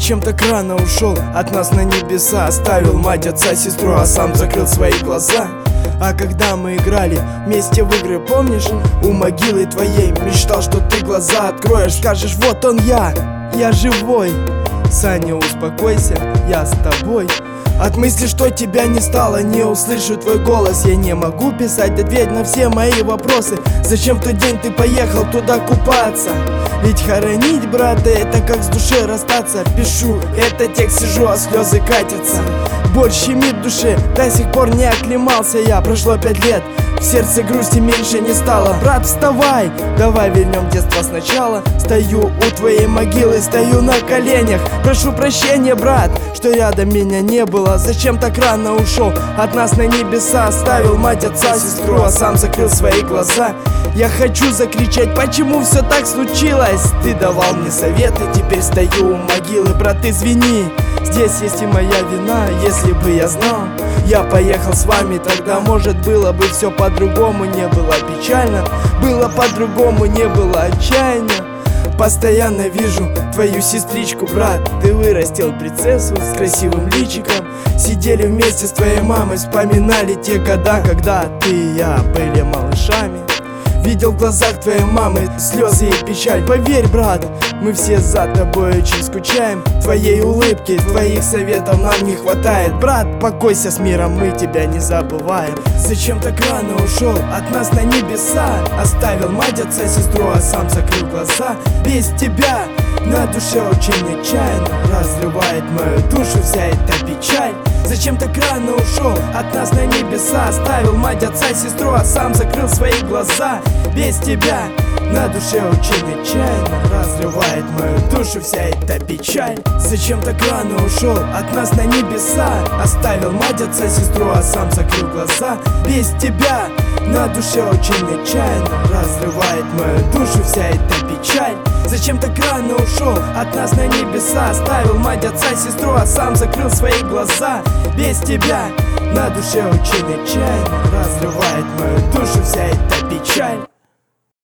Зачем так рано ушел от нас на небеса? Оставил мать, отца, сестру, а сам закрыл свои глаза. А когда мы играли вместе в игры, помнишь? У могилы твоей мечтал, что ты глаза откроешь, скажешь: вот он я живой. Саня, успокойся, я с тобой. От мысли, что тебя не стало, не услышу твой голос. Я не могу писать ответ на все мои вопросы. Зачем в тот день ты поехал туда купаться? Ведь хоронить брата — это как с душой расстаться. Пишу этот текст, сижу, а слезы катятся. Боль щемит в душе, до сих пор не оклемался я. Прошло 5 лет, в сердце грусти меньше не стало. Брат, вставай, давай вернем детство сначала. Стою у твоей могилы, стою на коленях. Прошу прощения, брат, что рядом меня не было. Зачем так рано ушел от нас на небеса? Оставил мать, отца, сестру, а сам закрыл свои глаза. Я хочу закричать: почему все так случилось? Ты давал мне советы, теперь стою у могилы. Брат, извини, здесь есть и моя вина. Если бы я знал, я поехал с вами, тогда, может, было бы все по-другому. Не было печально, было по-другому, не было отчаяния. Постоянно вижу твою сестричку, брат. Ты вырастил принцессу с красивым личиком. Сидели вместе с твоей мамой, вспоминали те года, когда ты и я были малышами. Видел в глазах твоей мамы слезы и печаль. Поверь, брат, мы все за тобой очень скучаем. Твоей улыбки, твоих советов нам не хватает. Брат, покойся с миром, мы тебя не забываем. Зачем так рано ушел от нас на небеса? Оставил мать, отца, сестру, а сам закрыл глаза. Без тебя на душе очень отчаянно, разрывает мою душу вся эта печаль. Зачем так рано ушел от нас на небеса? Оставил мать, отца, сестру, а сам закрыл свои глаза. Без тебя на душе очень отчаянно, разрывает мою душу вся эта печаль. Зачем так рано ушел от нас на небеса? Оставил мать, отца, сестру, а сам закрыл глаза. Без тебя на душе очень отчаянно, разрывает мою душу вся эта печаль. Зачем так рано ушел от нас на небеса? Оставил мать, отца, сестру, а сам закрыл свои глаза. Без тебя на душе очень отчаянно, разрывает мою душу вся эта печаль.